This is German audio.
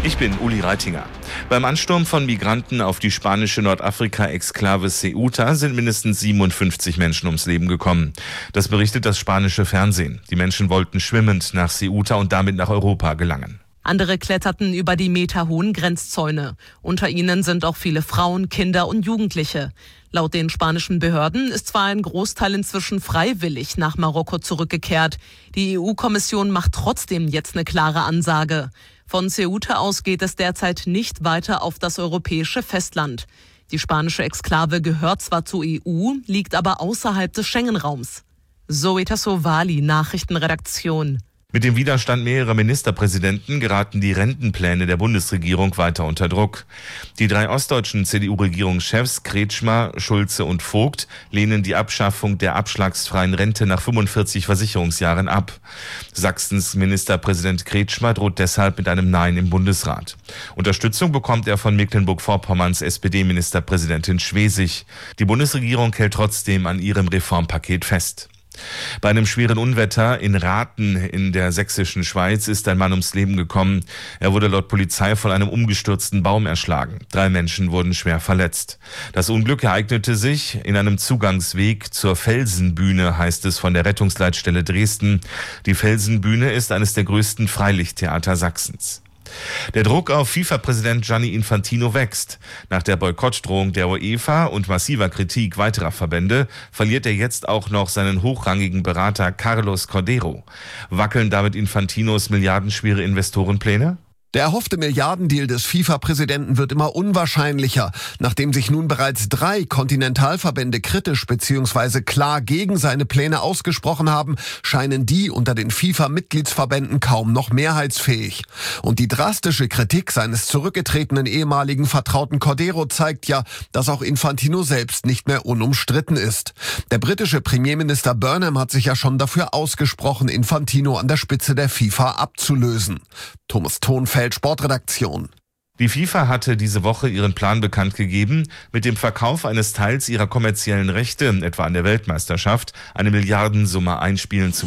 Ich bin Uli Reitinger. Beim Ansturm von Migranten auf die spanische Nordafrika-Exklave Ceuta sind mindestens 57 Menschen ums Leben gekommen. Das berichtet das spanische Fernsehen. Die Menschen wollten schwimmend nach Ceuta und damit nach Europa gelangen. Andere kletterten über die meterhohen Grenzzäune. Unter ihnen sind auch viele Frauen, Kinder und Jugendliche. Laut den spanischen Behörden ist zwar ein Großteil inzwischen freiwillig nach Marokko zurückgekehrt. Die EU-Kommission macht trotzdem jetzt eine klare Ansage. Von Ceuta aus geht es derzeit nicht weiter auf das europäische Festland. Die spanische Exklave gehört zwar zur EU, liegt aber außerhalb des Schengen-Raums. Zoe Tassovali, Nachrichtenredaktion. Mit dem Widerstand mehrerer Ministerpräsidenten geraten die Rentenpläne der Bundesregierung weiter unter Druck. Die 3 ostdeutschen CDU-Regierungschefs Kretschmer, Schulze und Vogt lehnen die Abschaffung der abschlagsfreien Rente nach 45 Versicherungsjahren ab. Sachsens Ministerpräsident Kretschmer droht deshalb mit einem Nein im Bundesrat. Unterstützung bekommt er von Mecklenburg-Vorpommerns SPD-Ministerpräsidentin Schwesig. Die Bundesregierung hält trotzdem an ihrem Reformpaket fest. Bei einem schweren Unwetter in Rathen in der sächsischen Schweiz ist ein Mann ums Leben gekommen. Er wurde laut Polizei von einem umgestürzten Baum erschlagen. 3 Menschen wurden schwer verletzt. Das Unglück ereignete sich in einem Zugangsweg zur Felsenbühne, heißt es von der Rettungsleitstelle Dresden. Die Felsenbühne ist eines der größten Freilichttheater Sachsens. Der Druck auf FIFA-Präsident Gianni Infantino wächst. Nach der Boykottdrohung der UEFA und massiver Kritik weiterer Verbände verliert er jetzt auch noch seinen hochrangigen Berater Carlos Cordeiro. Wackeln damit Infantinos milliardenschwere Investorenpläne? Der erhoffte Milliardendeal des FIFA-Präsidenten wird immer unwahrscheinlicher. Nachdem sich nun bereits 3 Kontinentalverbände kritisch bzw. klar gegen seine Pläne ausgesprochen haben, scheinen die unter den FIFA-Mitgliedsverbänden kaum noch mehrheitsfähig. Und die drastische Kritik seines zurückgetretenen ehemaligen Vertrauten Cordeiro zeigt ja, dass auch Infantino selbst nicht mehr unumstritten ist. Der britische Premierminister Burnham hat sich ja schon dafür ausgesprochen, Infantino an der Spitze der FIFA abzulösen. Thomas Thonfeld, Sportredaktion. Die FIFA hatte diese Woche ihren Plan bekannt gegeben, mit dem Verkauf eines Teils ihrer kommerziellen Rechte, etwa an der Weltmeisterschaft, eine Milliardensumme einspielen zu